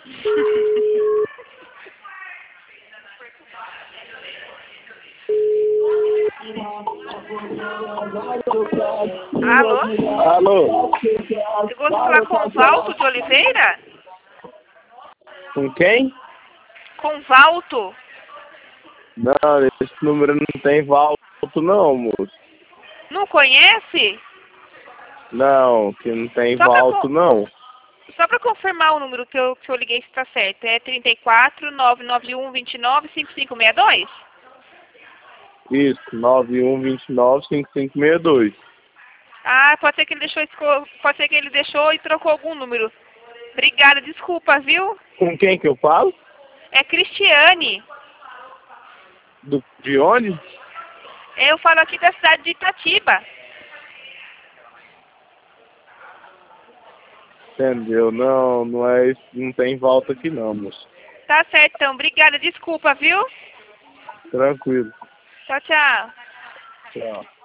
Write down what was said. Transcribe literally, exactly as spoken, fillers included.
Alô? Alô? Eu gosto de falar com o Valto de Oliveira? Com quem? Com Valto. Não, esse número não tem Valto não, moço. Não conhece? Não, que não tem Só pra Valto con- não. Só para confirmar o número que eu, que eu liguei se está certo. É trinta e quatro, nove nove um, vinte e nove, cinquenta e cinco sessenta e dois? Isso, nove um dois nove cinco cinco seis dois. Ah, pode ser que ele deixou, esco- pode ser que ele deixou e trocou algum número. Obrigada, desculpa, viu? Com quem que eu falo? É Cristiane. Do, de onde? Eu falo aqui da cidade de Itatiba. Entendeu? Não, não é isso, não tem volta aqui não, moço. Tá certo, então. Obrigada, desculpa, viu? Tranquilo. Tchau, tchau. Tchau.